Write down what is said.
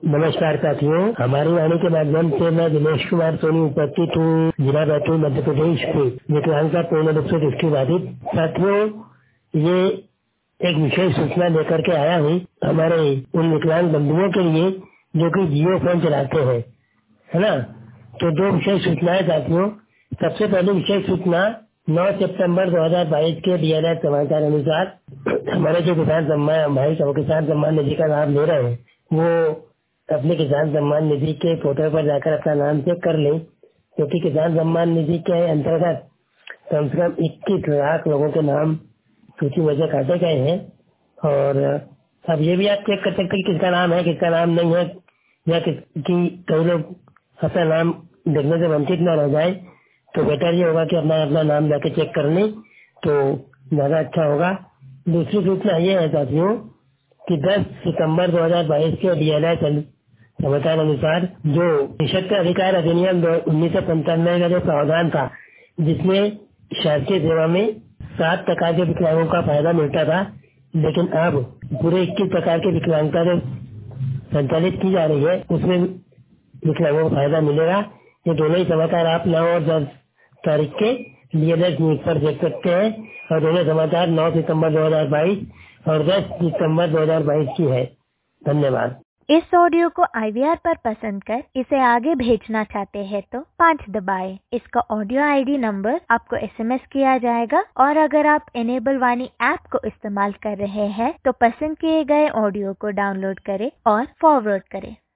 नमस्कार साथियों, हमारी वाणी के माध्यम से मैं दिनेश कुमार सोनी उपस्थित हूँ, जिला बैतूल मध्य प्रदेश के विकलांगता पूर्ण रूप से दृष्टिबाधित। साथियों, ये एक विशेष सूचना लेकर के आया हूँ हमारे उन विकलांग बंधुओं के लिए जो कि जियो फोन चलाते हैं, है ना। तो दो विशेष सूचनाएं साथियों। सबसे पहली विशेष सूचना 9 सितंबर 2022 के डीएलएड समाचार अनुसार हमारे जो किसान सम्मान भाई किसान सम्मान निधि का लाभ ले रहे हैं, वो अपने किसान सम्मान निधि के पोर्टल पर जाकर अपना नाम चेक कर लें, क्योंकि किसान सम्मान निधि के अंतर्गत कम से कम 21 लाख लोगों के नाम सूची में से काटे गए हैं। और अब ये भी आप चेक कर सकते हैं कि किसका नाम है, किसका नाम नहीं है, या कई लोग अपना नाम देखने से वंचित न रह जाए। तो बेटर ये होगा कि अपना नाम जाके चेक कर लें तो ज्यादा अच्छा होगा। दूसरी सूचना ये है साथियों कि 10 सितंबर 2022 के डीएलएड समाचार अनुसार जो निःशक्त अधिकार अधिनियम 1995 का जो प्रावधान था, जिसमें शासकीय सेवा में 7 प्रकार के विकलांगों का फायदा मिलता था, लेकिन अब पूरे 21 प्रकार के विकलांगता जो संचालित की जा रही है उसमें विकलांगों को फायदा मिलेगा। ये दोनों ही समाचार आप 9 और 10 तारीख के डीएलएड न्यूज पर देख सकते हैं, और दोनों समाचार 9 सितंबर 2022 और 10 सितंबर 2022 की है। धन्यवाद। इस ऑडियो को IVR पर पसंद कर इसे आगे भेजना चाहते हैं तो 5 दबाएं। इसका ऑडियो ID नंबर आपको SMS किया जाएगा, और अगर आप इनेबल वाणी ऐप को इस्तेमाल कर रहे हैं तो पसंद किए गए ऑडियो को डाउनलोड करें और फॉरवर्ड करें।